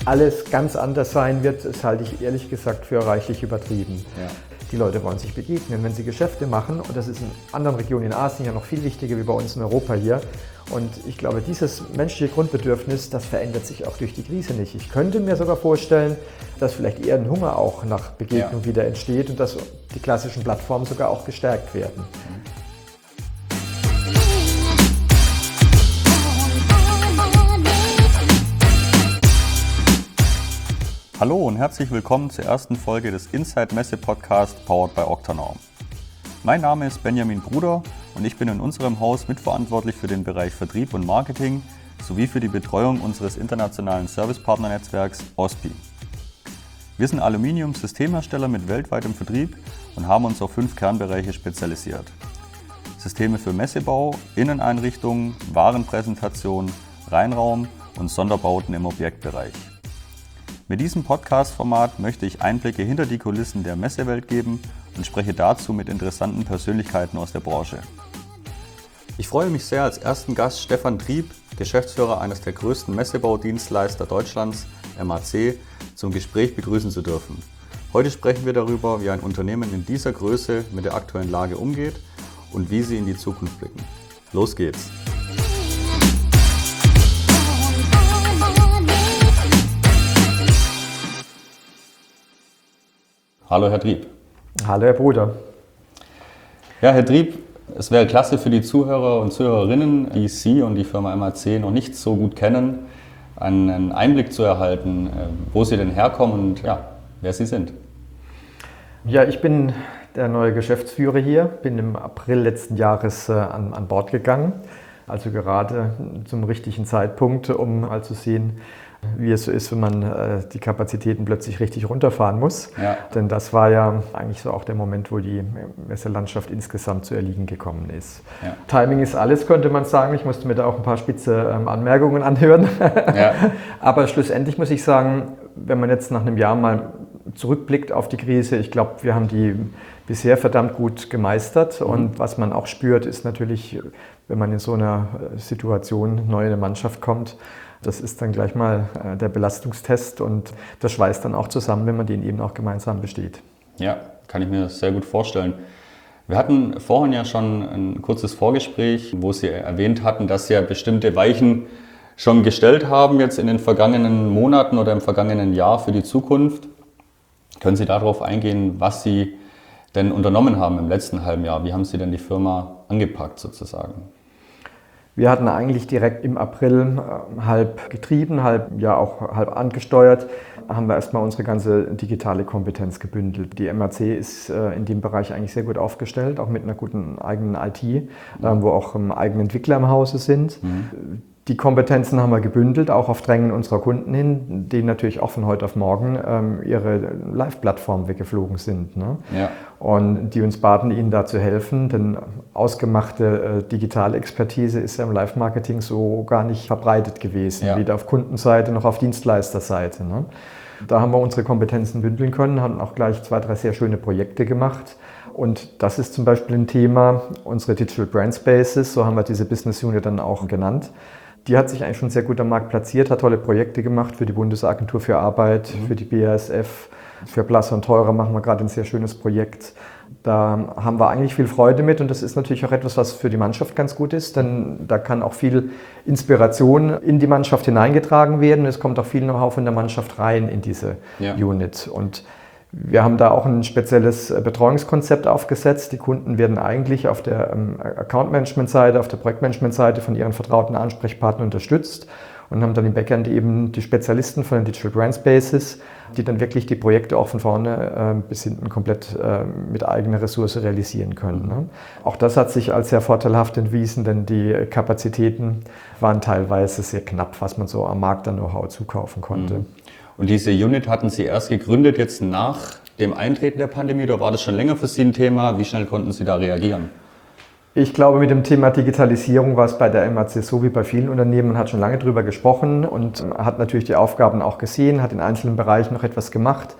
alles ganz anders sein wird, das halte ich ehrlich gesagt für reichlich übertrieben. Ja. Die Leute wollen sich begegnen, wenn sie Geschäfte machen, und das ist in anderen Regionen in Asien ja noch viel wichtiger wie bei uns in Europa hier. Und ich glaube, dieses menschliche Grundbedürfnis, das verändert sich auch durch die Krise nicht. Ich könnte mir sogar vorstellen, dass vielleicht eher ein Hunger auch nach Begegnung wieder entsteht und dass die klassischen Plattformen sogar auch gestärkt werden. Hallo und herzlich willkommen zur ersten Folge des Inside Messe Podcast powered by Octanorm. Mein Name ist Benjamin Bruder und ich bin in unserem Haus mitverantwortlich für den Bereich Vertrieb und Marketing sowie für die Betreuung unseres internationalen Servicepartnernetzwerks OSPI. Wir sind Aluminium-Systemhersteller mit weltweitem Vertrieb und haben uns auf 5 Kernbereiche spezialisiert. Systeme für Messebau, Inneneinrichtungen, Warenpräsentation, Reinraum und Sonderbauten im Objektbereich. Mit diesem Podcast-Format möchte ich Einblicke hinter die Kulissen der Messewelt geben und spreche dazu mit interessanten Persönlichkeiten aus der Branche. Ich freue mich sehr, als ersten Gast Stefan Trieb, Geschäftsführer eines der größten Messebaudienstleister Deutschlands, MAC, zum Gespräch begrüßen zu dürfen. Heute sprechen wir darüber, wie ein Unternehmen in dieser Größe mit der aktuellen Lage umgeht und wie sie in die Zukunft blicken. Los geht's! Hallo Herr Trieb. Hallo Herr Bruder. Ja, Herr Trieb, es wäre klasse für die Zuhörer und Zuhörerinnen, die Sie und die Firma MAC noch nicht so gut kennen, einen Einblick zu erhalten, wo Sie denn herkommen und ja, wer Sie sind. Ja, ich bin der neue Geschäftsführer hier, bin im April letzten Jahres an Bord gegangen, also gerade zum richtigen Zeitpunkt, um mal zu sehen, wie es so ist, wenn man die Kapazitäten plötzlich richtig runterfahren muss. Ja. Denn das war ja eigentlich so auch der Moment, wo die Messelandschaft insgesamt zu erliegen gekommen ist. Ja. Timing ist alles, könnte man sagen. Ich musste mir da auch ein paar spitze Anmerkungen anhören. Ja. Aber schlussendlich muss ich sagen, wenn man jetzt nach einem Jahr mal zurückblickt auf die Krise, ich glaube, wir haben die bisher verdammt gut gemeistert. Und was man auch spürt, ist natürlich, wenn man in so einer Situation neu in eine Mannschaft kommt, das ist dann gleich mal der Belastungstest und das schweißt dann auch zusammen, wenn man den eben auch gemeinsam besteht. Ja, kann ich mir sehr gut vorstellen. Wir hatten vorhin ja schon ein kurzes Vorgespräch, wo Sie erwähnt hatten, dass Sie ja bestimmte Weichen schon gestellt haben jetzt in den vergangenen Monaten oder im vergangenen Jahr für die Zukunft. Können Sie darauf eingehen, was Sie denn unternommen haben im letzten halben Jahr? Wie haben Sie denn die Firma angepackt sozusagen? Wir hatten eigentlich direkt im April halb getrieben, halb angesteuert, haben wir erstmal unsere ganze digitale Kompetenz gebündelt. Die MAC ist in dem Bereich eigentlich sehr gut aufgestellt, auch mit einer guten eigenen IT, wo auch eigene Entwickler im Hause sind. Die Kompetenzen haben wir gebündelt, auch auf Drängen unserer Kunden hin, die natürlich auch von heute auf morgen ihre Live-Plattform weggeflogen sind. Ne? Ja. Und die uns baten, ihnen da zu helfen, denn ausgemachte digitale Expertise ist ja im Live-Marketing so gar nicht verbreitet gewesen, weder auf Kundenseite noch auf Dienstleisterseite. Ne? Da haben wir unsere Kompetenzen bündeln können, haben auch gleich 2, 3 sehr schöne Projekte gemacht. Und das ist zum Beispiel ein Thema, unsere Digital Brand Spaces, so haben wir diese Business Unit dann auch genannt. Die hat sich eigentlich schon sehr gut am Markt platziert, hat tolle Projekte gemacht für die Bundesagentur für Arbeit, für die BASF, für Blass und Teurer machen wir gerade ein sehr schönes Projekt. Da haben wir eigentlich viel Freude mit und das ist natürlich auch etwas, was für die Mannschaft ganz gut ist, denn da kann auch viel Inspiration in die Mannschaft hineingetragen werden. Es kommt auch viel Know-how von der Mannschaft rein in diese Unit. Und wir haben da auch ein spezielles Betreuungskonzept aufgesetzt. Die Kunden werden eigentlich auf der Account-Management-Seite, auf der Projektmanagement-Seite von ihren vertrauten Ansprechpartnern unterstützt und haben dann im Backend eben die Spezialisten von den Digital Brand Spaces, die dann wirklich die Projekte auch von vorne bis hinten komplett mit eigener Ressource realisieren können. Ne? Auch das hat sich als sehr vorteilhaft entwiesen, denn die Kapazitäten waren teilweise sehr knapp, was man so am Markt an Know-how zukaufen konnte. Und diese Unit hatten Sie erst gegründet jetzt nach dem Eintreten der Pandemie oder war das schon länger für Sie ein Thema? Wie schnell konnten Sie da reagieren? Ich glaube, mit dem Thema Digitalisierung war es bei der MAC so wie bei vielen Unternehmen. Man hat schon lange drüber gesprochen und hat natürlich die Aufgaben auch gesehen, hat in einzelnen Bereichen noch etwas gemacht.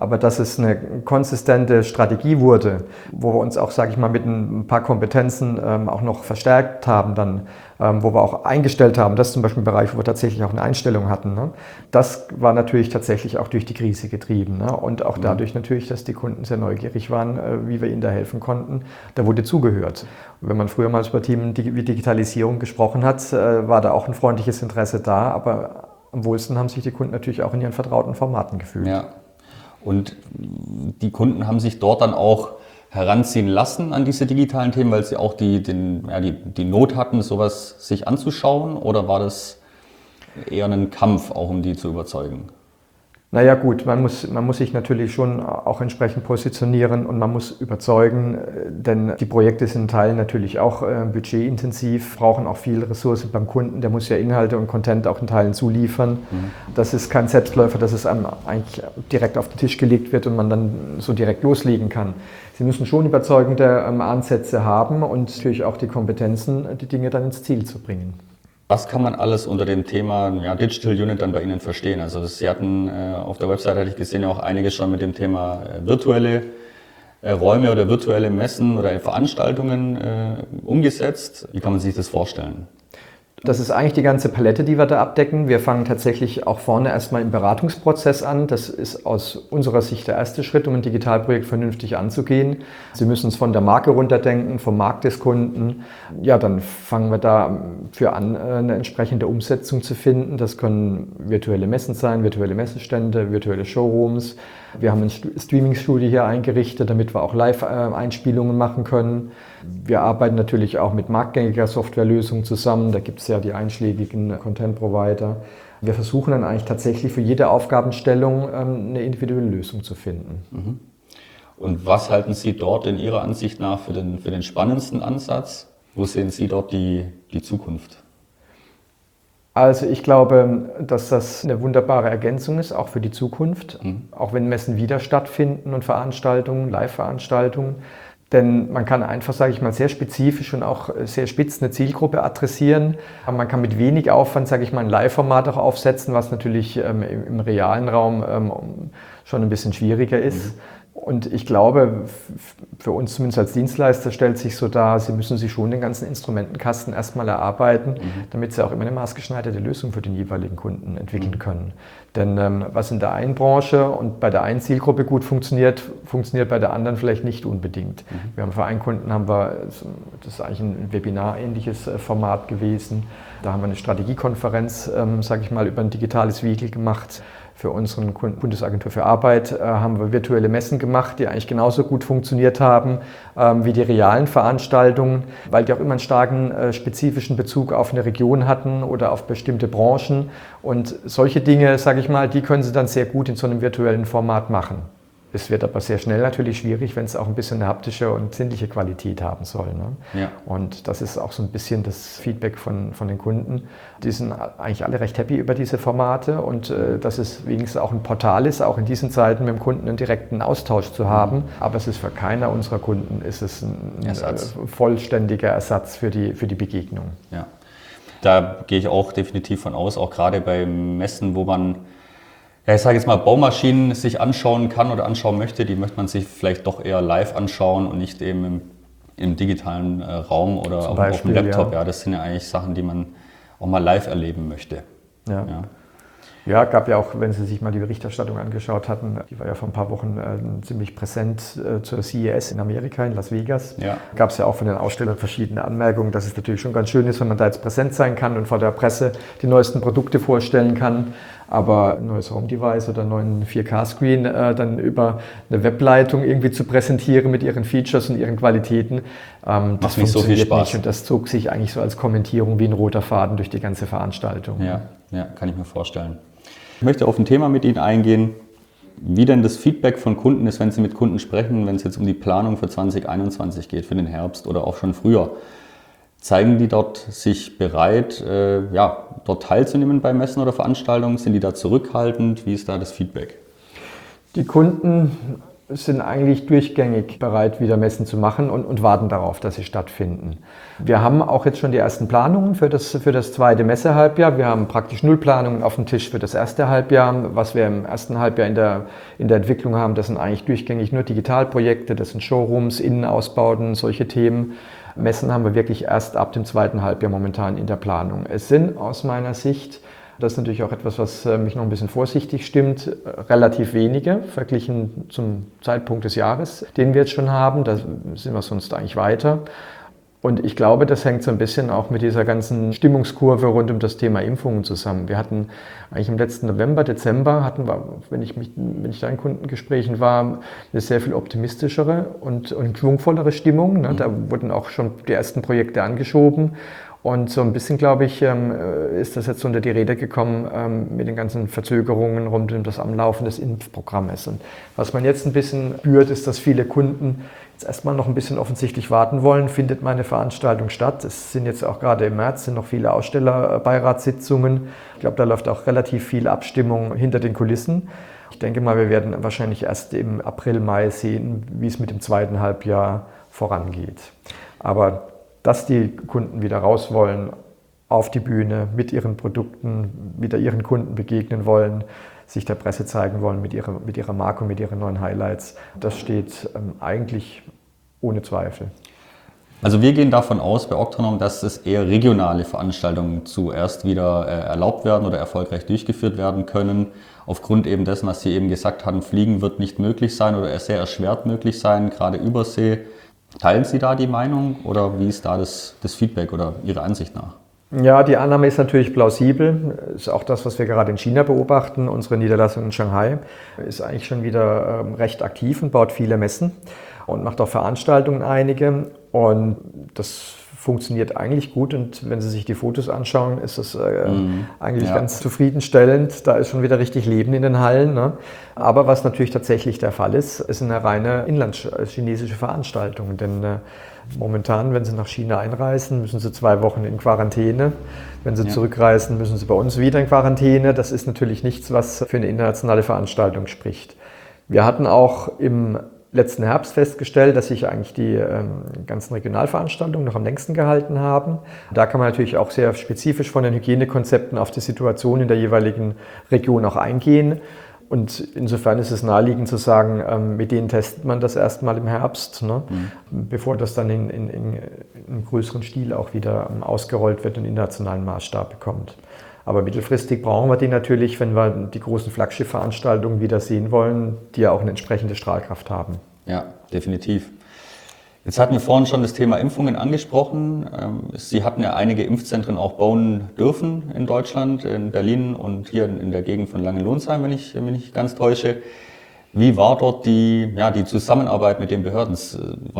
Aber dass es eine konsistente Strategie wurde, wo wir uns auch, sage ich mal, mit ein paar Kompetenzen auch noch verstärkt haben, dann, wo wir auch eingestellt haben, das ist zum Beispiel ein Bereich, wo wir tatsächlich auch eine Einstellung hatten. Ne? Das war natürlich tatsächlich auch durch die Krise getrieben, ne? Und auch dadurch natürlich, dass die Kunden sehr neugierig waren, wie wir ihnen da helfen konnten. Da wurde zugehört. Und wenn man früher mal über Themen wie Digitalisierung gesprochen hat, war da auch ein freundliches Interesse da, aber am wohlsten haben sich die Kunden natürlich auch in ihren vertrauten Formaten gefühlt. Ja. Und die Kunden haben sich dort dann auch heranziehen lassen an diese digitalen Themen, weil sie auch die Not hatten, sowas sich anzuschauen? Oder war das eher ein Kampf, auch um die zu überzeugen? Naja gut, man muss sich natürlich schon auch entsprechend positionieren und man muss überzeugen, denn die Projekte sind in Teilen natürlich auch budgetintensiv, brauchen auch viel Ressourcen beim Kunden, der muss ja Inhalte und Content auch in Teilen zuliefern. Das ist kein Selbstläufer, dass es einem eigentlich direkt auf den Tisch gelegt wird und man dann so direkt loslegen kann. Sie müssen schon überzeugende Ansätze haben und natürlich auch die Kompetenzen, die Dinge dann ins Ziel zu bringen. Was kann man alles unter dem Thema Digital Unit dann bei Ihnen verstehen? Also Sie hatten auf der Website, hatte ich gesehen, ja auch einiges schon mit dem Thema virtuelle Räume oder virtuelle Messen oder Veranstaltungen umgesetzt. Wie kann man sich das vorstellen? Das ist eigentlich die ganze Palette, die wir da abdecken. Wir fangen tatsächlich auch vorne erstmal im Beratungsprozess an. Das ist aus unserer Sicht der erste Schritt, um ein Digitalprojekt vernünftig anzugehen. Sie müssen es von der Marke runterdenken, vom Markt des Kunden. Ja, dann fangen wir dafür an, eine entsprechende Umsetzung zu finden. Das können virtuelle Messen sein, virtuelle Messestände, virtuelle Showrooms. Wir haben ein Streaming-Studio hier eingerichtet, damit wir auch Live-Einspielungen machen können. Wir arbeiten natürlich auch mit marktgängiger Softwarelösungen zusammen. Da gibt es ja die einschlägigen Content-Provider. Wir versuchen dann eigentlich tatsächlich für jede Aufgabenstellung eine individuelle Lösung zu finden. Und was halten Sie dort in Ihrer Ansicht nach für den spannendsten Ansatz? Wo sehen Sie dort die Zukunft? Also ich glaube, dass das eine wunderbare Ergänzung ist, auch für die Zukunft. Auch wenn Messen wieder stattfinden und Veranstaltungen, Live-Veranstaltungen. Denn man kann einfach, sage ich mal, sehr spezifisch und auch sehr spitz eine Zielgruppe adressieren. Aber man kann mit wenig Aufwand, sage ich mal, ein Live-Format auch aufsetzen, was natürlich im realen Raum schon ein bisschen schwieriger ist. Und ich glaube, für uns zumindest als Dienstleister stellt sich so dar, Sie müssen sich schon den ganzen Instrumentenkasten erstmal erarbeiten, damit Sie auch immer eine maßgeschneiderte Lösung für den jeweiligen Kunden entwickeln können. Denn was in der einen Branche und bei der einen Zielgruppe gut funktioniert, funktioniert bei der anderen vielleicht nicht unbedingt. Wir haben für einen Kunden, das ist eigentlich ein Webinar-ähnliches Format gewesen, da haben wir eine Strategiekonferenz, sage ich mal, über ein digitales Vehikel gemacht. Für unseren Kunden, Bundesagentur für Arbeit, haben wir virtuelle Messen gemacht, die eigentlich genauso gut funktioniert haben wie die realen Veranstaltungen, weil die auch immer einen starken spezifischen Bezug auf eine Region hatten oder auf bestimmte Branchen. Und solche Dinge, sage ich mal, die können Sie dann sehr gut in so einem virtuellen Format machen. Es wird aber sehr schnell natürlich schwierig, wenn es auch ein bisschen eine haptische und sinnliche Qualität haben soll. Ne? Ja. Und das ist auch so ein bisschen das Feedback von den Kunden. Die sind eigentlich alle recht happy über diese Formate und dass es wenigstens auch ein Portal ist, auch in diesen Zeiten mit dem Kunden einen direkten Austausch zu haben. Aber es ist für keiner unserer Kunden ist es ein vollständiger Ersatz für die Begegnung. Ja. Da gehe ich auch definitiv von aus, auch gerade bei Messen, wo man ich sage jetzt mal, Baumaschinen sich anschauen kann oder anschauen möchte, die möchte man sich vielleicht doch eher live anschauen und nicht eben im digitalen Raum oder auf dem Laptop. Ja, das sind ja eigentlich Sachen, die man auch mal live erleben möchte. Ja, gab ja auch, wenn Sie sich mal die Berichterstattung angeschaut hatten, die war ja vor ein paar Wochen ziemlich präsent zur CES in Amerika, in Las Vegas. Ja. Gab es ja auch von den Ausstellern verschiedene Anmerkungen, dass es natürlich schon ganz schön ist, wenn man da jetzt präsent sein kann und vor der Presse die neuesten Produkte vorstellen kann. Aber ein neues Home-Device oder einen neuen 4K-Screen dann über eine Webleitung irgendwie zu präsentieren mit ihren Features und ihren Qualitäten, das macht so viel Spaß. Nicht. Und das zog sich eigentlich so als Kommentierung wie ein roter Faden durch die ganze Veranstaltung. Ja, kann ich mir vorstellen. Ich möchte auf ein Thema mit Ihnen eingehen, wie denn das Feedback von Kunden ist, wenn Sie mit Kunden sprechen, wenn es jetzt um die Planung für 2021 geht, für den Herbst oder auch schon früher. Zeigen die dort sich bereit, dort teilzunehmen bei Messen oder Veranstaltungen? Sind die da zurückhaltend? Wie ist da das Feedback? Die Kunden sind eigentlich durchgängig bereit, wieder Messen zu machen und warten darauf, dass sie stattfinden. Wir haben auch jetzt schon die ersten Planungen für das zweite Messehalbjahr. Wir haben praktisch 0 Planungen auf dem Tisch für das erste Halbjahr. Was wir im ersten Halbjahr in der Entwicklung haben, das sind eigentlich durchgängig nur Digitalprojekte, das sind Showrooms, Innenausbauten, solche Themen. Messen haben wir wirklich erst ab dem zweiten Halbjahr momentan in der Planung. Es sind aus meiner Sicht, das ist natürlich auch etwas, was mich noch ein bisschen vorsichtig stimmt, relativ wenige verglichen zum Zeitpunkt des Jahres, den wir jetzt schon haben. Da sind wir sonst eigentlich weiter. Und ich glaube, das hängt so ein bisschen auch mit dieser ganzen Stimmungskurve rund um das Thema Impfungen zusammen. Wir hatten eigentlich im letzten November, Dezember, hatten wir, wenn ich da in Kundengesprächen war, eine sehr viel optimistischere und schwungvollere Stimmung. Ne? Da wurden auch schon die ersten Projekte angeschoben. Und so ein bisschen, glaube ich, ist das jetzt unter die Rede gekommen mit den ganzen Verzögerungen rund um das Anlaufen des Impfprogrammes. Und was man jetzt ein bisschen spürt, ist, dass viele Kunden jetzt erstmal noch ein bisschen offensichtlich warten wollen. Findet meine Veranstaltung statt? Es sind jetzt auch gerade im März sind noch viele Ausstellerbeiratssitzungen. Ich glaube, da läuft auch relativ viel Abstimmung hinter den Kulissen. Ich denke mal, wir werden wahrscheinlich erst im April, Mai sehen, wie es mit dem zweiten Halbjahr vorangeht. Aber dass die Kunden wieder raus wollen, auf die Bühne, mit ihren Produkten, wieder ihren Kunden begegnen wollen, sich der Presse zeigen wollen mit ihrer Marke und mit ihren neuen Highlights, das steht eigentlich ohne Zweifel. Also wir gehen davon aus bei Octanorm, dass es eher regionale Veranstaltungen zuerst wieder erlaubt werden oder erfolgreich durchgeführt werden können. Aufgrund eben dessen, was Sie eben gesagt haben, Fliegen wird nicht möglich sein oder sehr erschwert möglich sein, gerade Übersee. Teilen Sie da die Meinung oder wie ist da das Feedback oder Ihrer Ansicht nach? Ja, die Annahme ist natürlich plausibel. Ist auch das, was wir gerade in China beobachten. Unsere Niederlassung in Shanghai ist eigentlich schon wieder recht aktiv und baut viele Messen und macht auch Veranstaltungen einige. Und das funktioniert eigentlich gut. Und wenn Sie sich die Fotos anschauen, ist das eigentlich ganz zufriedenstellend. Da ist schon wieder richtig Leben in den Hallen. Ne? Aber was natürlich tatsächlich der Fall ist, ist eine reine inlandschinesische Veranstaltung. Denn momentan, wenn Sie nach China einreisen, müssen Sie 2 Wochen in Quarantäne. Wenn Sie zurückreisen, müssen Sie bei uns wieder in Quarantäne. Das ist natürlich nichts, was für eine internationale Veranstaltung spricht. Wir hatten auch im letzten Herbst festgestellt, dass sich eigentlich die ganzen Regionalveranstaltungen noch am längsten gehalten haben. Da kann man natürlich auch sehr spezifisch von den Hygienekonzepten auf die Situation in der jeweiligen Region auch eingehen. Und insofern ist es naheliegend zu sagen, mit denen testet man das erstmal im Herbst, ne? Bevor das dann in einem größeren Stil auch wieder ausgerollt wird und internationalen Maßstab bekommt. Aber mittelfristig brauchen wir die natürlich, wenn wir die großen Flaggschiffveranstaltungen wieder sehen wollen, die ja auch eine entsprechende Strahlkraft haben. Ja, definitiv. Jetzt hatten wir vorhin schon das Thema Impfungen angesprochen. Sie hatten ja einige Impfzentren auch bauen dürfen in Deutschland, in Berlin und hier in der Gegend von Langenlonsheim, wenn ich mich nicht ganz täusche. Wie war dort die Zusammenarbeit mit den Behörden? Ist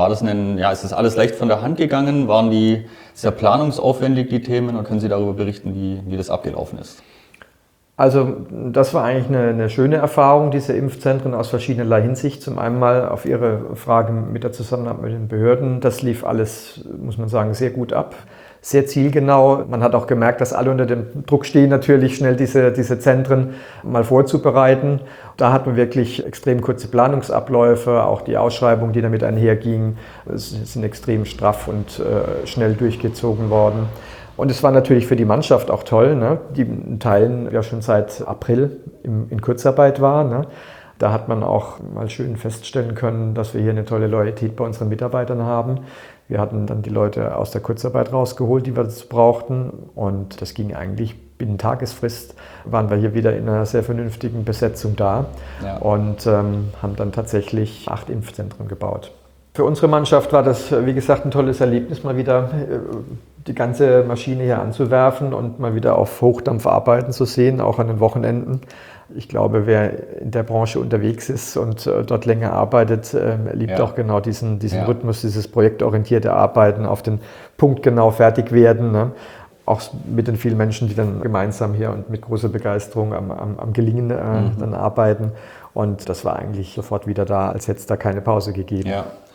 das alles leicht von der Hand gegangen? Waren die sehr planungsaufwendig, die Themen? Und können Sie darüber berichten, wie das abgelaufen ist? Also das war eigentlich eine schöne Erfahrung, diese Impfzentren aus verschiedenerlei Hinsicht. Zum einen mal auf Ihre Frage mit der Zusammenarbeit mit den Behörden. Das lief alles, muss man sagen, sehr gut ab. Sehr zielgenau. Man hat auch gemerkt, dass alle unter dem Druck stehen, natürlich schnell diese Zentren mal vorzubereiten. Da hatten wir wirklich extrem kurze Planungsabläufe. Auch die Ausschreibungen, die damit einhergingen, sind extrem straff und schnell durchgezogen worden. Und es war natürlich für die Mannschaft auch toll, ne? Die in Teilen ja schon seit April in Kurzarbeit war. Ne? Da hat man auch mal schön feststellen können, dass wir hier eine tolle Loyalität bei unseren Mitarbeitern haben. Wir hatten dann die Leute aus der Kurzarbeit rausgeholt, die wir dazu brauchten. Und das ging eigentlich binnen Tagesfrist, waren wir hier wieder in einer sehr vernünftigen Besetzung da und haben dann tatsächlich 8 Impfzentren gebaut. Für unsere Mannschaft war das, wie gesagt, ein tolles Erlebnis, mal wieder die ganze Maschine hier anzuwerfen und mal wieder auf Hochdampf arbeiten zu sehen, auch an den Wochenenden. Ich glaube, wer in der Branche unterwegs ist und dort länger arbeitet, liebt auch genau diesen Rhythmus, dieses projektorientierte Arbeiten, auf den Punkt genau fertig werden. Ne? Auch mit den vielen Menschen, die dann gemeinsam hier und mit großer Begeisterung am Gelingen dann arbeiten. Und das war eigentlich sofort wieder da, als hätte es da keine Pause gegeben.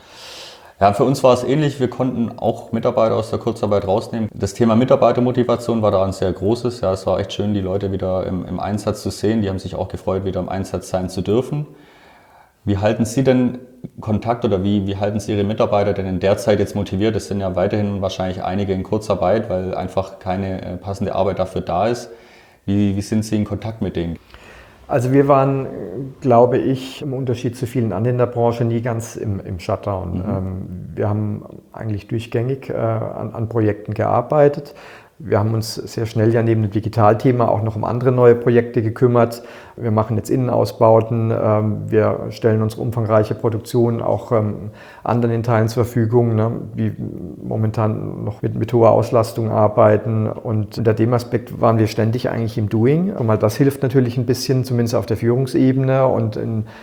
Ja, für uns war es ähnlich. Wir konnten auch Mitarbeiter aus der Kurzarbeit rausnehmen. Das Thema Mitarbeitermotivation war da ein sehr großes. Ja, es war echt schön, die Leute wieder im Einsatz zu sehen. Die haben sich auch gefreut, wieder im Einsatz sein zu dürfen. Wie halten Sie denn Kontakt oder wie halten Sie Ihre Mitarbeiter denn in der Zeit jetzt motiviert? Es sind ja weiterhin wahrscheinlich einige in Kurzarbeit, weil einfach keine passende Arbeit dafür da ist. Wie sind Sie in Kontakt mit denen? Also wir waren, glaube ich, im Unterschied zu vielen anderen in der Branche nie ganz im Shutdown. Wir haben eigentlich durchgängig an Projekten gearbeitet. Wir haben uns sehr schnell ja neben dem Digitalthema auch noch um andere neue Projekte gekümmert. Wir machen jetzt Innenausbauten, wir stellen unsere umfangreiche Produktion auch anderen in Teilen zur Verfügung, ne, die momentan noch mit hoher Auslastung arbeiten. Und unter dem Aspekt waren wir ständig eigentlich im Doing. Und das hilft natürlich ein bisschen, zumindest auf der Führungsebene und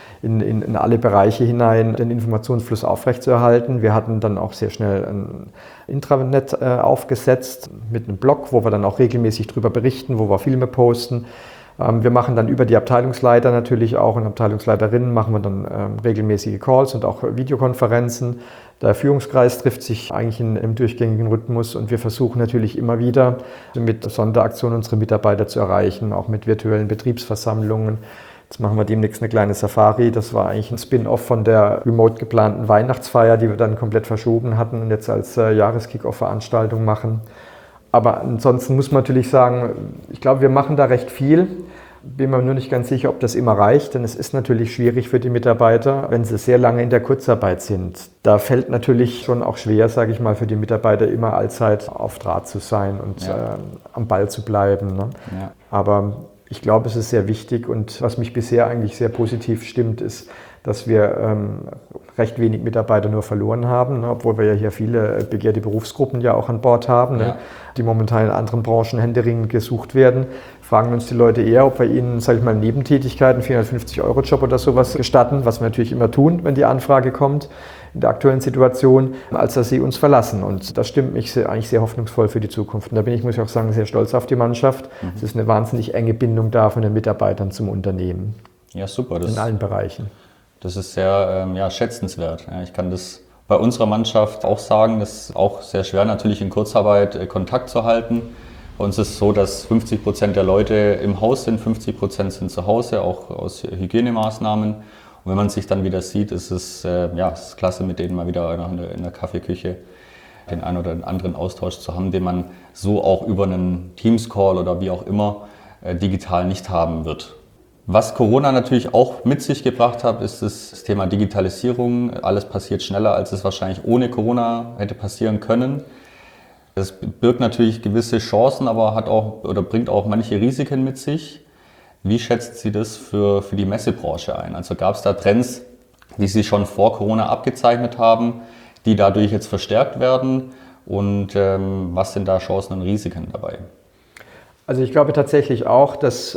in alle Bereiche hinein, den Informationsfluss aufrechtzuerhalten. Wir hatten dann auch sehr schnell ein Intranet aufgesetzt mit einem Blog, wo wir dann auch regelmäßig darüber berichten, wo wir Filme posten. Wir machen dann über die Abteilungsleiter natürlich auch und Abteilungsleiterinnen machen wir dann regelmäßige Calls und auch Videokonferenzen. Der Führungskreis trifft sich eigentlich in einem durchgängigen Rhythmus und wir versuchen natürlich immer wieder mit Sonderaktionen unsere Mitarbeiter zu erreichen, auch mit virtuellen Betriebsversammlungen. Jetzt machen wir demnächst eine kleine Safari. Das war eigentlich ein Spin-off von der remote geplanten Weihnachtsfeier, die wir dann komplett verschoben hatten und jetzt als Jahreskick-Off-Veranstaltung machen. Aber ansonsten muss man natürlich sagen, ich glaube, wir machen da recht viel. Bin mir nur nicht ganz sicher, ob das immer reicht, denn es ist natürlich schwierig für die Mitarbeiter, wenn sie sehr lange in der Kurzarbeit sind. Da fällt natürlich schon auch schwer, sage ich mal, für die Mitarbeiter immer allzeit auf Draht zu sein und am Ball zu bleiben. Ne? Ja. Aber ich glaube, es ist sehr wichtig und was mich bisher eigentlich sehr positiv stimmt, ist, dass wir recht wenig Mitarbeiter nur verloren haben, ne, obwohl wir ja hier viele begehrte Berufsgruppen ja auch an Bord haben, ne, die momentan in anderen Branchen händeringend gesucht werden. Fragen uns die Leute eher, ob wir ihnen, sage ich mal, Nebentätigkeiten, 450-Euro-Job oder sowas gestatten, was wir natürlich immer tun, wenn die Anfrage kommt in der aktuellen Situation, als dass sie uns verlassen. Und das stimmt mich eigentlich sehr hoffnungsvoll für die Zukunft. Und da bin ich, muss ich auch sagen, sehr stolz auf die Mannschaft. Es ist eine wahnsinnig enge Bindung da von den Mitarbeitern zum Unternehmen. Ja, super. In allen Bereichen. Das ist sehr schätzenswert. Ja, ich kann das bei unserer Mannschaft auch sagen, das ist auch sehr schwer natürlich in Kurzarbeit Kontakt zu halten. Bei uns ist es so, dass 50% der Leute im Haus sind, 50% sind zu Hause, auch aus Hygienemaßnahmen. Und wenn man sich dann wieder sieht, ist es ist klasse, mit denen mal wieder in der Kaffeeküche den einen oder anderen Austausch zu haben, den man so auch über einen Teams-Call oder wie auch immer digital nicht haben wird. Was Corona natürlich auch mit sich gebracht hat, ist das Thema Digitalisierung. Alles passiert schneller, als es wahrscheinlich ohne Corona hätte passieren können. Das birgt natürlich gewisse Chancen, aber bringt auch manche Risiken mit sich. Wie schätzt Sie das für die Messebranche ein? Also gab es da Trends, die Sie schon vor Corona abgezeichnet haben, die dadurch jetzt verstärkt werden? Und was sind da Chancen und Risiken dabei? Also ich glaube tatsächlich auch, dass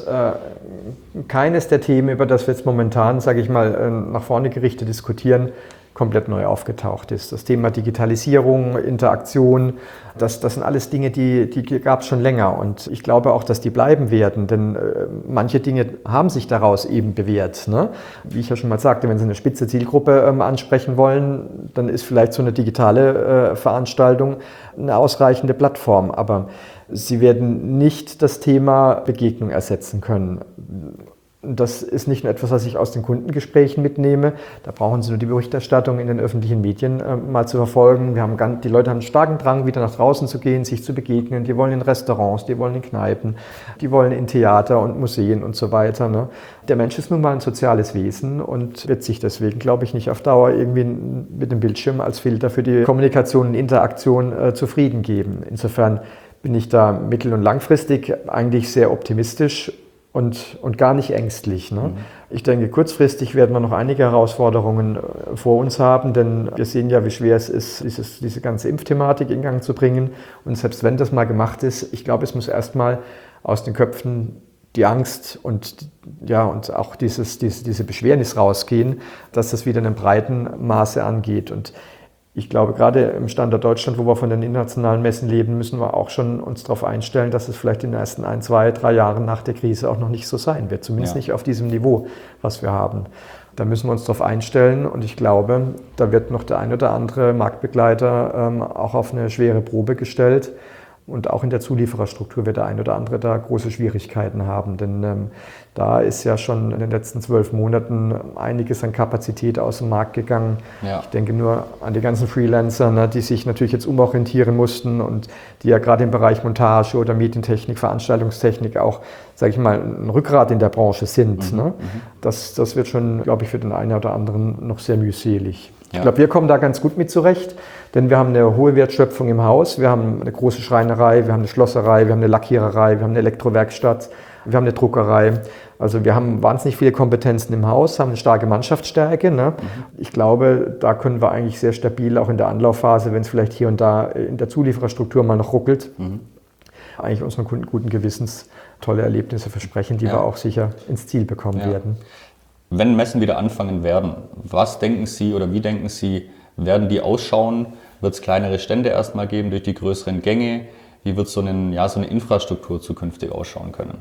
keines der Themen, über das wir jetzt momentan, sage ich mal, nach vorne gerichtet diskutieren, komplett neu aufgetaucht ist. Das Thema Digitalisierung, Interaktion, das sind alles Dinge, die gab es schon länger. Und ich glaube auch, dass die bleiben werden, denn manche Dinge haben sich daraus eben bewährt. Ne? Wie ich ja schon mal sagte, wenn Sie eine spitze Zielgruppe ansprechen wollen, dann ist vielleicht so eine digitale Veranstaltung eine ausreichende Plattform. Aber Sie werden nicht das Thema Begegnung ersetzen können. Das ist nicht nur etwas, was ich aus den Kundengesprächen mitnehme. Da brauchen Sie nur die Berichterstattung in den öffentlichen Medien mal zu verfolgen. Die Leute haben einen starken Drang, wieder nach draußen zu gehen, sich zu begegnen. Die wollen in Restaurants, die wollen in Kneipen, die wollen in Theater und Museen und so weiter. Ne? Der Mensch ist nun mal ein soziales Wesen und wird sich deswegen, glaube ich, nicht auf Dauer irgendwie mit dem Bildschirm als Filter für die Kommunikation und Interaktion zufrieden geben. Insofern bin ich da mittel- und langfristig eigentlich sehr optimistisch und gar nicht ängstlich. Ne? Ich denke, kurzfristig werden wir noch einige Herausforderungen vor uns haben, denn wir sehen ja, wie schwer es ist, diese ganze Impfthematik in Gang zu bringen. Und selbst wenn das mal gemacht ist, ich glaube, es muss erstmal aus den Köpfen die Angst und auch diese Beschwernis rausgehen, dass das wieder in einem breiten Maße angeht. Und ich glaube, gerade im Standort Deutschland, wo wir von den internationalen Messen leben, müssen wir auch schon uns darauf einstellen, dass es vielleicht in den ersten 1, 2, 3 Jahren nach der Krise auch noch nicht so sein wird. Zumindest nicht auf diesem Niveau, was wir haben. Da müssen wir uns darauf einstellen und ich glaube, da wird noch der ein oder andere Marktbegleiter auch auf eine schwere Probe gestellt. Und auch in der Zuliefererstruktur wird der ein oder andere da große Schwierigkeiten haben, denn da ist ja schon in den letzten 12 Monaten einiges an Kapazität aus dem Markt gegangen. Ja. Ich denke nur an die ganzen Freelancer, ne, die sich natürlich jetzt umorientieren mussten und die ja gerade im Bereich Montage oder Medientechnik, Veranstaltungstechnik auch, sage ich mal, ein Rückgrat in der Branche sind. Ne? Das wird schon, glaube ich, für den einen oder anderen noch sehr mühselig. Ja. Ich glaube, wir kommen da ganz gut mit zurecht, denn wir haben eine hohe Wertschöpfung im Haus. Wir haben eine große Schreinerei, wir haben eine Schlosserei, wir haben eine Lackiererei, wir haben eine Elektrowerkstatt, wir haben eine Druckerei. Also wir haben wahnsinnig viele Kompetenzen im Haus, haben eine starke Mannschaftsstärke. Ne? Ich glaube, da können wir eigentlich sehr stabil, auch in der Anlaufphase, wenn es vielleicht hier und da in der Zuliefererstruktur mal noch ruckelt, eigentlich unseren Kunden guten Gewissens tolle Erlebnisse versprechen, die wir auch sicher ins Ziel bekommen werden. Wenn Messen wieder anfangen werden, was denken Sie oder wie denken Sie, werden die ausschauen? Wird es kleinere Stände erstmal geben durch die größeren Gänge? Wie wird so eine Infrastruktur zukünftig ausschauen können?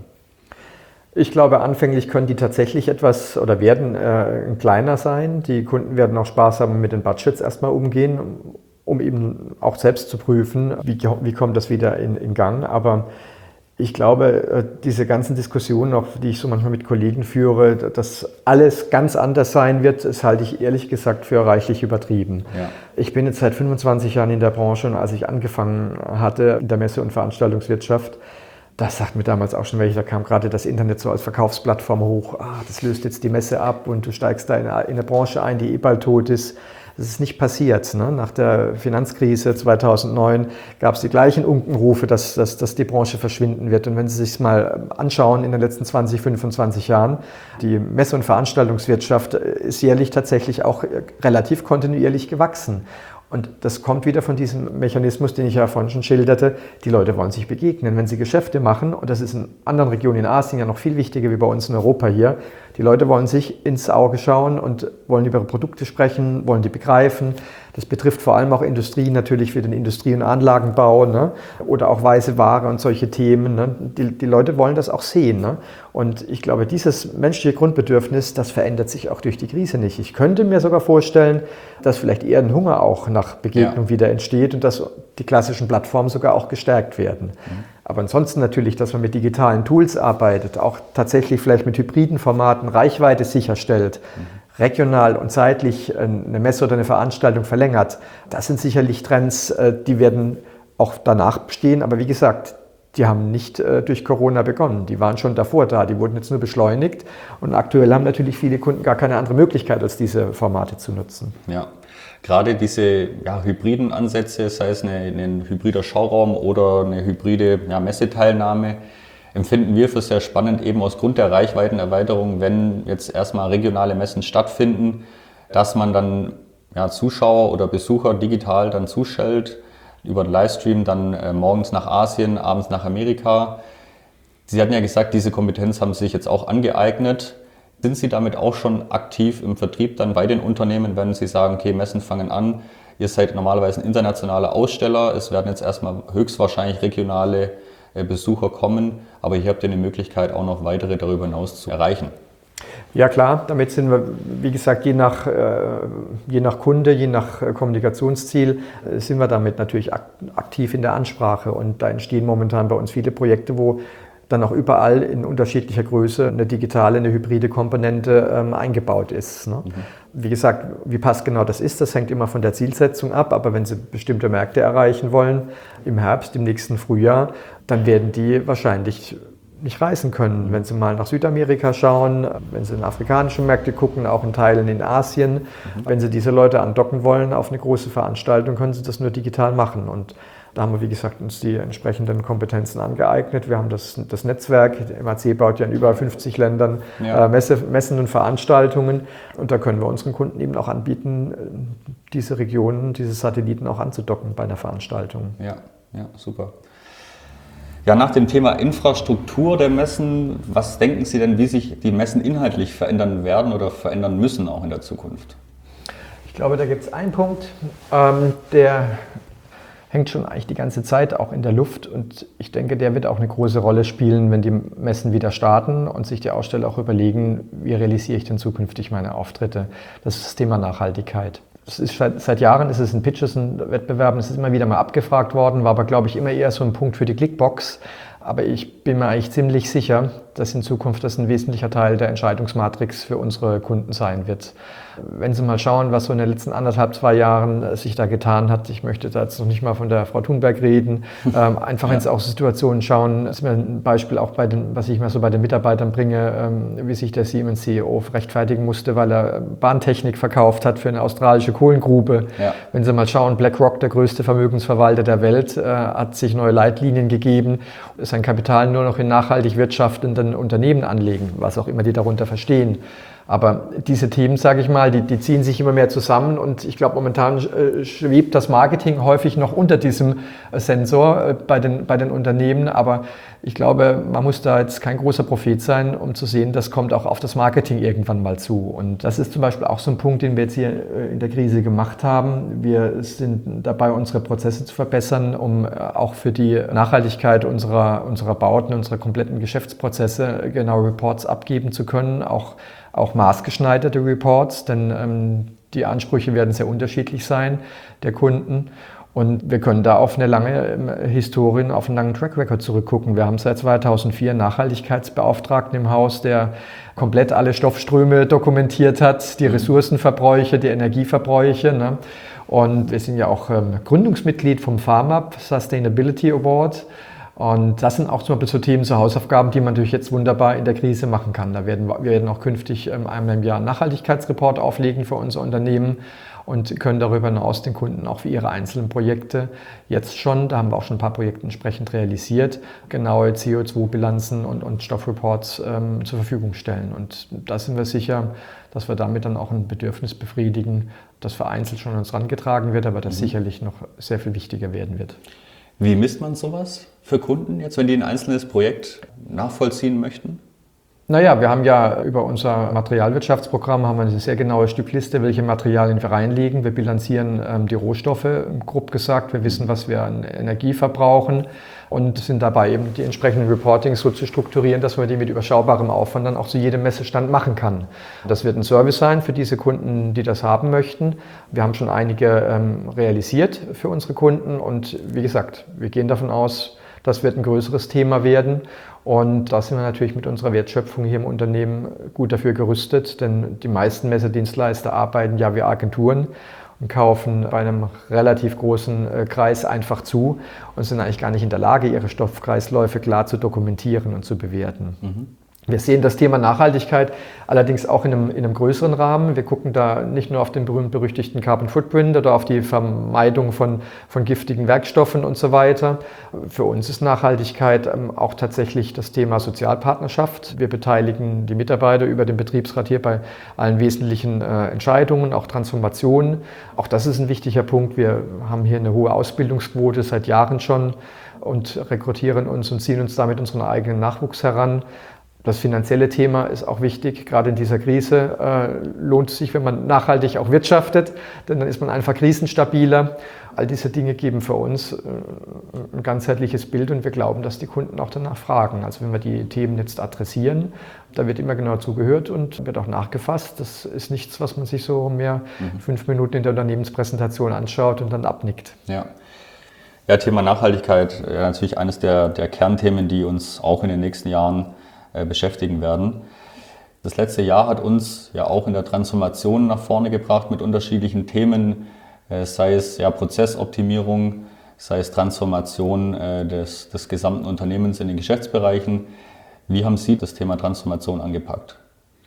Ich glaube, anfänglich können die tatsächlich etwas oder werden kleiner sein. Die Kunden werden auch Spaß haben, mit den Budgets erstmal umgehen, um eben auch selbst zu prüfen, wie kommt das wieder in Gang. Aber ich glaube, diese ganzen Diskussionen, auch die ich so manchmal mit Kollegen führe, dass alles ganz anders sein wird, das halte ich ehrlich gesagt für reichlich übertrieben. Ja. Ich bin jetzt seit 25 Jahren in der Branche und als ich angefangen hatte in der Messe- und Veranstaltungswirtschaft, das sagt mir damals auch schon welche, da kam gerade das Internet so als Verkaufsplattform hoch. Das löst jetzt die Messe ab und du steigst da in eine Branche ein, die bald tot ist. Das ist nicht passiert. Ne? Nach der Finanzkrise 2009 gab es die gleichen Unkenrufe, dass die Branche verschwinden wird. Und wenn Sie sich mal anschauen in den letzten 20, 25 Jahren, die Messe- und Veranstaltungswirtschaft ist jährlich tatsächlich auch relativ kontinuierlich gewachsen. Und das kommt wieder von diesem Mechanismus, den ich ja vorhin schon schilderte. Die Leute wollen sich begegnen, wenn sie Geschäfte machen. Und das ist in anderen Regionen in Asien ja noch viel wichtiger wie bei uns in Europa hier. Die Leute wollen sich ins Auge schauen und wollen über ihre Produkte sprechen, wollen die begreifen. Das betrifft vor allem auch Industrie, natürlich für den Industrie- und Anlagenbau, ne? Oder auch weiße Ware und solche Themen. Ne? Die Leute wollen das auch sehen. Ne? Und ich glaube, dieses menschliche Grundbedürfnis, das verändert sich auch durch die Krise nicht. Ich könnte mir sogar vorstellen, dass vielleicht eher ein Hunger auch nach Begegnung wieder entsteht und dass die klassischen Plattformen sogar auch gestärkt werden. Aber ansonsten natürlich, dass man mit digitalen Tools arbeitet, auch tatsächlich vielleicht mit hybriden Formaten Reichweite sicherstellt, regional und zeitlich eine Messe oder eine Veranstaltung verlängert. Das sind sicherlich Trends, die werden auch danach bestehen. Aber wie gesagt, die haben nicht durch Corona begonnen. Die waren schon davor da. Die wurden jetzt nur beschleunigt. Und aktuell haben natürlich viele Kunden gar keine andere Möglichkeit, als diese Formate zu nutzen. Ja, gerade diese hybriden Ansätze, sei es ein hybrider Schauraum oder eine hybride Messeteilnahme, empfinden wir für sehr spannend, eben aus Grund der Reichweitenerweiterung, wenn jetzt erstmal regionale Messen stattfinden, dass man dann Zuschauer oder Besucher digital dann zuschaltet, über den Livestream dann morgens nach Asien, abends nach Amerika. Sie hatten ja gesagt, diese Kompetenz haben Sie sich jetzt auch angeeignet. Sind Sie damit auch schon aktiv im Vertrieb dann bei den Unternehmen, wenn Sie sagen, okay, Messen fangen an, ihr seid normalerweise ein internationaler Aussteller, es werden jetzt erstmal höchstwahrscheinlich regionale Besucher kommen, aber hier habt ihr eine Möglichkeit, auch noch weitere darüber hinaus zu erreichen. Ja klar, damit sind wir, wie gesagt, je nach Kunde, je nach Kommunikationsziel, sind wir damit natürlich aktiv in der Ansprache. Und da entstehen momentan bei uns viele Projekte, wo dann auch überall in unterschiedlicher Größe eine digitale, eine hybride Komponente eingebaut ist. Ne? Wie gesagt, wie passgenau das ist, das hängt immer von der Zielsetzung ab, aber wenn Sie bestimmte Märkte erreichen wollen, im Herbst, im nächsten Frühjahr, dann werden die wahrscheinlich nicht reisen können. Wenn Sie mal nach Südamerika schauen, wenn Sie in afrikanische Märkte gucken, auch in Teilen in Asien, wenn Sie diese Leute andocken wollen auf eine große Veranstaltung, können Sie das nur digital machen. Und da haben wir, wie gesagt, uns die entsprechenden Kompetenzen angeeignet. Wir haben das Netzwerk, der MAC baut ja in über 50 Ländern Messen und Veranstaltungen. Und da können wir unseren Kunden eben auch anbieten, diese Regionen, diese Satelliten auch anzudocken bei einer Veranstaltung. Ja, super. Ja, nach dem Thema Infrastruktur der Messen, was denken Sie denn, wie sich die Messen inhaltlich verändern werden oder verändern müssen auch in der Zukunft? Ich glaube, da gibt es einen Punkt, der hängt schon eigentlich die ganze Zeit auch in der Luft und ich denke, der wird auch eine große Rolle spielen, wenn die Messen wieder starten und sich die Aussteller auch überlegen, wie realisiere ich denn zukünftig meine Auftritte. Das ist das Thema Nachhaltigkeit. Das ist seit Jahren ist es ein Pitches-Wettbewerb, es ist immer wieder mal abgefragt worden, war aber, glaube ich, immer eher so ein Punkt für die Clickbox. Aber ich bin mir eigentlich ziemlich sicher, dass in Zukunft das ein wesentlicher Teil der Entscheidungsmatrix für unsere Kunden sein wird. Wenn Sie mal schauen, was so in den letzten 2 Jahren sich da getan hat, ich möchte da jetzt noch nicht mal von der Frau Thunberg reden, einfach jetzt auch Situationen schauen, das ist mir ein Beispiel auch was ich mir so bei den Mitarbeitern bringe, wie sich der Siemens-CEO rechtfertigen musste, weil er Bahntechnik verkauft hat für eine australische Kohlengrube. Ja. Wenn Sie mal schauen, BlackRock, der größte Vermögensverwalter der Welt, hat sich neue Leitlinien gegeben, sein Kapital nur noch in nachhaltig wirtschaftenden Unternehmen anlegen, was auch immer die darunter verstehen. Aber diese Themen, sage ich mal, die ziehen sich immer mehr zusammen und ich glaube, momentan schwebt das Marketing häufig noch unter diesem Sensor bei den Unternehmen. Aber ich glaube, man muss da jetzt kein großer Prophet sein, um zu sehen, das kommt auch auf das Marketing irgendwann mal zu. Und das ist zum Beispiel auch so ein Punkt, den wir jetzt hier in der Krise gemacht haben. Wir sind dabei, unsere Prozesse zu verbessern, um auch für die Nachhaltigkeit unserer Bauten, unserer kompletten Geschäftsprozesse genau Reports abgeben zu können, auch maßgeschneiderte Reports, denn die Ansprüche werden sehr unterschiedlich sein der Kunden. Und wir können da auf eine lange Historie, auf einen langen Track Record zurückgucken. Wir haben seit 2004 einen Nachhaltigkeitsbeauftragten im Haus, der komplett alle Stoffströme dokumentiert hat, die Ressourcenverbräuche, die Energieverbräuche. Ne? Und wir sind ja auch Gründungsmitglied vom FAMAP, Sustainability Award. Und das sind auch zum Beispiel so Themen, so Hausaufgaben, die man natürlich jetzt wunderbar in der Krise machen kann. Wir werden auch künftig einmal im Jahr einen Nachhaltigkeitsreport auflegen für unser Unternehmen und können darüber hinaus den Kunden auch für ihre einzelnen Projekte jetzt schon, da haben wir auch schon ein paar Projekte entsprechend realisiert, genaue CO2-Bilanzen und Stoffreports zur Verfügung stellen. Und da sind wir sicher, dass wir damit dann auch ein Bedürfnis befriedigen, das vereinzelt schon an uns herangetragen wird, aber das sicherlich noch sehr viel wichtiger werden wird. Wie misst man sowas für Kunden jetzt, wenn die ein einzelnes Projekt nachvollziehen möchten? Naja, wir haben ja über unser Materialwirtschaftsprogramm haben wir eine sehr genaue Stückliste, welche Materialien wir reinlegen. Wir bilanzieren die Rohstoffe, grob gesagt. Wir wissen, was wir an Energie verbrauchen und sind dabei eben die entsprechenden Reportings so zu strukturieren, dass man die mit überschaubarem Aufwand dann auch zu jedem Messestand machen kann. Das wird ein Service sein für diese Kunden, die das haben möchten. Wir haben schon einige realisiert für unsere Kunden und wie gesagt, wir gehen davon aus, das wird ein größeres Thema werden und da sind wir natürlich mit unserer Wertschöpfung hier im Unternehmen gut dafür gerüstet, denn die meisten Messedienstleister arbeiten ja wie Agenturen und kaufen bei einem relativ großen Kreis einfach zu und sind eigentlich gar nicht in der Lage, ihre Stoffkreisläufe klar zu dokumentieren und zu bewerten. Mhm. Wir sehen das Thema Nachhaltigkeit allerdings auch in einem größeren Rahmen. Wir gucken da nicht nur auf den berühmt-berüchtigten Carbon Footprint oder auf die Vermeidung von giftigen Werkstoffen und so weiter. Für uns ist Nachhaltigkeit auch tatsächlich das Thema Sozialpartnerschaft. Wir beteiligen die Mitarbeiter über den Betriebsrat hier bei allen wesentlichen Entscheidungen, auch Transformationen. Auch das ist ein wichtiger Punkt. Wir haben hier eine hohe Ausbildungsquote seit Jahren schon und rekrutieren uns und ziehen uns damit unseren eigenen Nachwuchs heran. Das finanzielle Thema ist auch wichtig, gerade in dieser Krise lohnt es sich, wenn man nachhaltig auch wirtschaftet, denn dann ist man einfach krisenstabiler. All diese Dinge geben für uns ein ganzheitliches Bild und wir glauben, dass die Kunden auch danach fragen. Also wenn wir die Themen jetzt adressieren, da wird immer genau zugehört und wird auch nachgefasst. Das ist nichts, was man sich so mehr 5 Minuten in der Unternehmenspräsentation anschaut und dann abnickt. Ja, Thema Nachhaltigkeit, natürlich eines der Kernthemen, die uns auch in den nächsten Jahren beschäftigen werden. Das letzte Jahr hat uns ja auch in der Transformation nach vorne gebracht mit unterschiedlichen Themen, sei es Prozessoptimierung, sei es Transformation des gesamten Unternehmens in den Geschäftsbereichen. Wie haben Sie das Thema Transformation angepackt?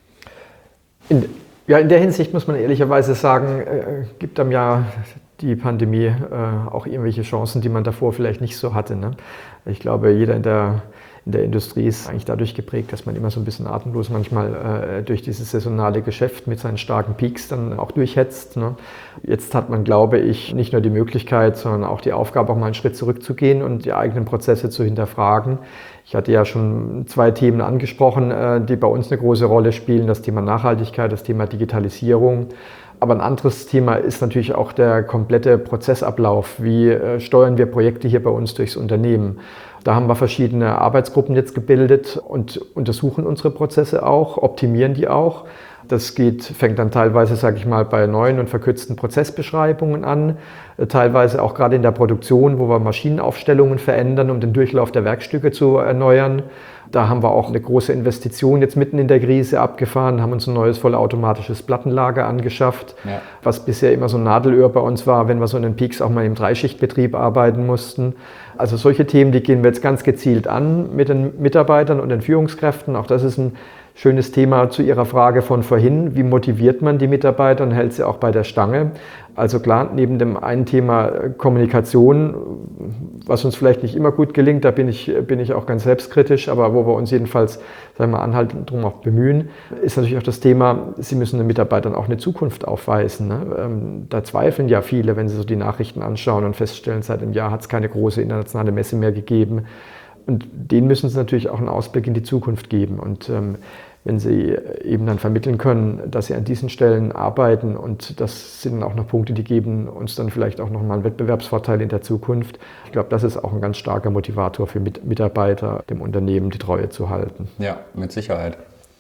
In der Hinsicht muss man ehrlicherweise sagen, gibt einem ja die Pandemie auch irgendwelche Chancen, die man davor vielleicht nicht so hatte. Ne? Ich glaube, jeder in der Industrie ist eigentlich dadurch geprägt, dass man immer so ein bisschen atemlos manchmal durch dieses saisonale Geschäft mit seinen starken Peaks dann auch durchhetzt. Ne? Jetzt hat man, glaube ich, nicht nur die Möglichkeit, sondern auch die Aufgabe, auch mal einen Schritt zurückzugehen und die eigenen Prozesse zu hinterfragen. Ich hatte ja schon 2 Themen angesprochen, die bei uns eine große Rolle spielen. Das Thema Nachhaltigkeit, das Thema Digitalisierung. Aber ein anderes Thema ist natürlich auch der komplette Prozessablauf. Wie steuern wir Projekte hier bei uns durchs Unternehmen? Da haben wir verschiedene Arbeitsgruppen jetzt gebildet und untersuchen unsere Prozesse auch, optimieren die auch. Das fängt dann teilweise, sage ich mal, bei neuen und verkürzten Prozessbeschreibungen an, teilweise auch gerade in der Produktion, wo wir Maschinenaufstellungen verändern, um den Durchlauf der Werkstücke zu erneuern. Da haben wir auch eine große Investition jetzt mitten in der Krise abgefahren, haben uns ein neues vollautomatisches Plattenlager angeschafft, was bisher immer so ein Nadelöhr bei uns war, wenn wir so in den Peaks auch mal im Dreischichtbetrieb arbeiten mussten. Also solche Themen, die gehen wir jetzt ganz gezielt an mit den Mitarbeitern und den Führungskräften. Auch das ist ein schönes Thema zu Ihrer Frage von vorhin. Wie motiviert man die Mitarbeiter und hält sie auch bei der Stange? Also klar, neben dem einen Thema Kommunikation, was uns vielleicht nicht immer gut gelingt, da bin ich auch ganz selbstkritisch, aber wo wir uns jedenfalls, sagen wir mal, anhaltend drum auch bemühen, ist natürlich auch das Thema, Sie müssen den Mitarbeitern auch eine Zukunft aufweisen. Ne? Da zweifeln ja viele, wenn sie so die Nachrichten anschauen und feststellen, seit einem Jahr hat es keine große internationale Messe mehr gegeben. Und denen müssen Sie natürlich auch einen Ausblick in die Zukunft geben. Und wenn Sie eben dann vermitteln können, dass Sie an diesen Stellen arbeiten und das sind auch noch Punkte, die geben uns dann vielleicht auch nochmal einen Wettbewerbsvorteil in der Zukunft. Ich glaube, das ist auch ein ganz starker Motivator für Mitarbeiter, dem Unternehmen die Treue zu halten. Ja, mit Sicherheit.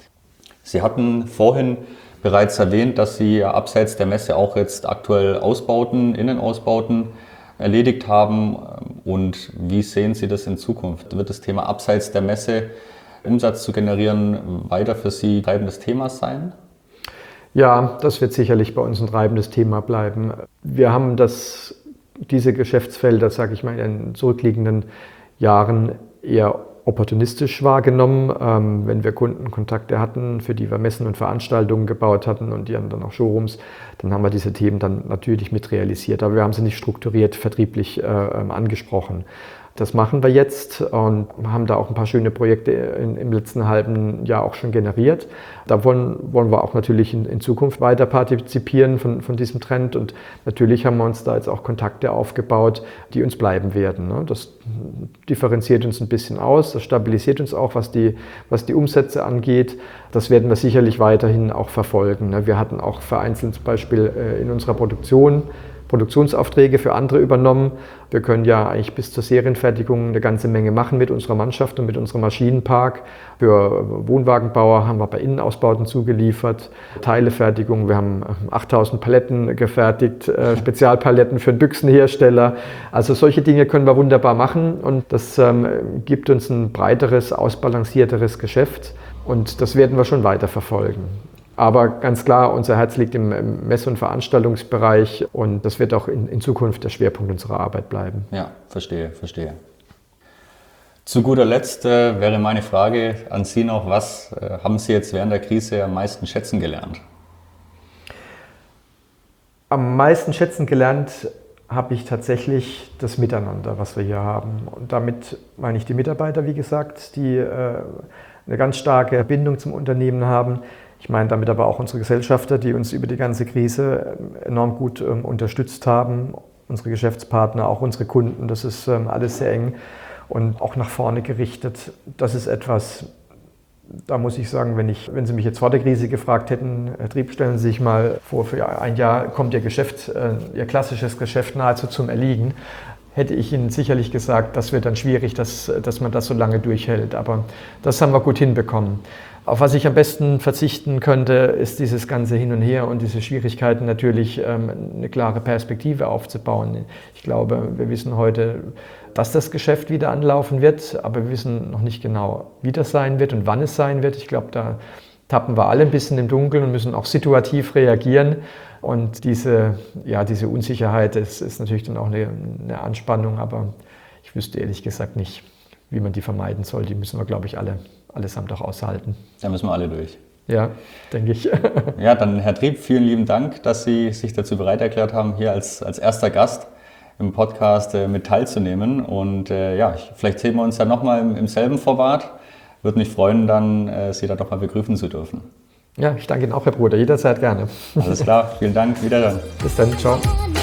Sie hatten vorhin bereits erwähnt, dass Sie abseits der Messe auch jetzt aktuell Ausbauten, Innenausbauten erledigt haben. Und wie sehen Sie das in Zukunft? Wird das Thema abseits der Messe Umsatz zu generieren weiter für Sie treibendes Thema sein? Ja, das wird sicherlich bei uns ein treibendes Thema bleiben. Wir haben diese Geschäftsfelder, sage ich mal, in den zurückliegenden Jahren eher opportunistisch wahrgenommen. Wenn wir Kundenkontakte hatten, für die wir Messen und Veranstaltungen gebaut hatten und die haben dann auch Showrooms, dann haben wir diese Themen dann natürlich mit realisiert. Aber wir haben sie nicht strukturiert vertrieblich angesprochen. Das machen wir jetzt und haben da auch ein paar schöne Projekte im letzten halben Jahr auch schon generiert. Da wollen wir auch natürlich in Zukunft weiter partizipieren von diesem Trend. Und natürlich haben wir uns da jetzt auch Kontakte aufgebaut, die uns bleiben werden. Das differenziert uns ein bisschen aus, das stabilisiert uns auch, was die Umsätze angeht. Das werden wir sicherlich weiterhin auch verfolgen. Wir hatten auch vereinzelt zum Beispiel in unserer Produktionsaufträge für andere übernommen. Wir können ja eigentlich bis zur Serienfertigung eine ganze Menge machen mit unserer Mannschaft und mit unserem Maschinenpark. Für Wohnwagenbauer haben wir bei Innenausbauten zugeliefert, Teilefertigung. Wir haben 8000 Paletten gefertigt, Spezialpaletten für einen Büchsenhersteller. Also solche Dinge können wir wunderbar machen und das gibt uns ein breiteres, ausbalancierteres Geschäft und das werden wir schon weiter verfolgen. Aber ganz klar, unser Herz liegt im Messe- und Veranstaltungsbereich und das wird auch in Zukunft der Schwerpunkt unserer Arbeit bleiben. Ja, verstehe. Zu guter Letzt wäre meine Frage an Sie noch, was haben Sie jetzt während der Krise am meisten schätzen gelernt? Am meisten schätzen gelernt habe ich tatsächlich das Miteinander, was wir hier haben. Und damit meine ich die Mitarbeiter, wie gesagt, die eine ganz starke Bindung zum Unternehmen haben. Ich meine damit aber auch unsere Gesellschafter, die uns über die ganze Krise enorm gut unterstützt haben, unsere Geschäftspartner, auch unsere Kunden, das ist alles sehr eng und auch nach vorne gerichtet. Das ist etwas, da muss ich sagen, wenn Sie mich jetzt vor der Krise gefragt hätten, Herr Trieb, stellen Sie sich mal vor, für ein Jahr kommt Ihr Geschäft, Ihr klassisches Geschäft nahezu zum Erliegen, hätte ich Ihnen sicherlich gesagt, das wird dann schwierig, dass man das so lange durchhält. Aber das haben wir gut hinbekommen. Auf was ich am besten verzichten könnte, ist dieses ganze Hin und Her und diese Schwierigkeiten natürlich eine klare Perspektive aufzubauen. Ich glaube, wir wissen heute, dass das Geschäft wieder anlaufen wird, aber wir wissen noch nicht genau, wie das sein wird und wann es sein wird. Ich glaube, da tappen wir alle ein bisschen im Dunkeln und müssen auch situativ reagieren. Und diese Unsicherheit, das ist natürlich dann auch eine Anspannung, aber ich wüsste ehrlich gesagt nicht, wie man die vermeiden soll. Die müssen wir, glaube ich, allesamt auch aushalten. Da müssen wir alle durch. Ja, denke ich. Ja, dann Herr Trieb, vielen lieben Dank, dass Sie sich dazu bereit erklärt haben, hier als erster Gast im Podcast mit teilzunehmen. Und vielleicht sehen wir uns ja nochmal im selben Format. Würde mich freuen, dann Sie da doch mal begrüßen zu dürfen. Ja, ich danke Ihnen auch, Herr Bruder. Jederzeit gerne. Alles klar, vielen Dank. Wiederhören. Bis dann, ciao.